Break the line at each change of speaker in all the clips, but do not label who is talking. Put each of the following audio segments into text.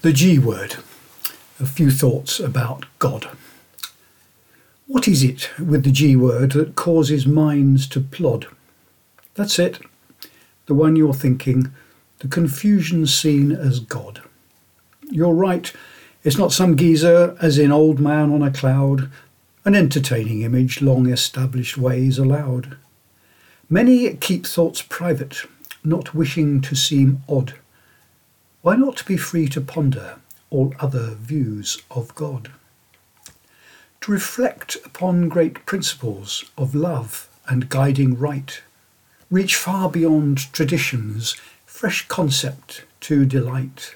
The G word. A few thoughts about God. What is it with the G word that causes minds to plod? That's it, the one you're thinking, the confusion seen as God. You're right, it's not some geezer, as in old man on a cloud, an entertaining image long established ways allowed. Many keep thoughts private, not wishing to seem odd. Why not be free to ponder all other views of God? To reflect upon great principles of love and guiding right, reach far beyond tradition's fresh concept to delight.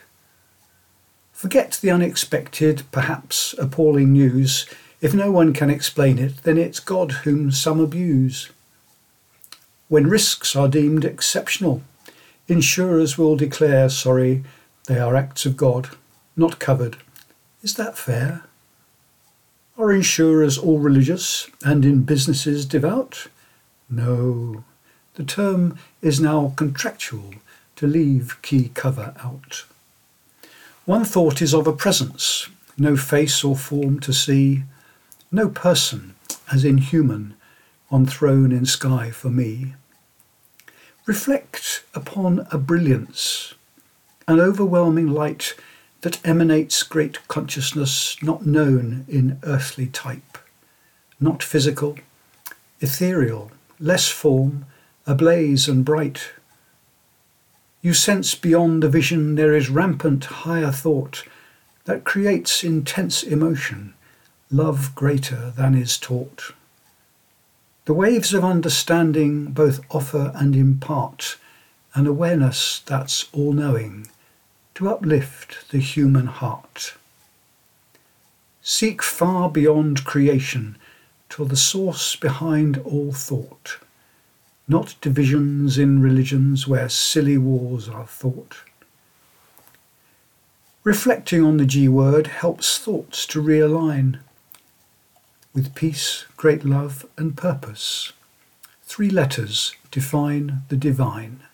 Forget the unexpected, perhaps appalling news. If no one can explain it, then it's God whom some abuse. When risks are deemed exceptional, insurers will declare, sorry, they are acts of God, not covered. Is that fair? Are insurers all religious and in businesses devout? No, the term is now contractual to leave key cover out. One thought is of a presence, no face or form to see, no person, as in human, on throne in sky for me. Reflect upon a brilliance, an overwhelming light that emanates great consciousness not known in earthly type, not physical, ethereal, less form, ablaze and bright. You sense beyond the vision there is rampant higher thought that creates intense emotion, love greater than is taught. The waves of understanding both offer and impart an awareness that's all-knowing, to uplift the human heart. Seek far beyond creation till the source behind all thought, not divisions in religions where silly wars are fought. Reflecting on the G word helps thoughts to realign with peace, great love and purpose. 3 letters define the divine.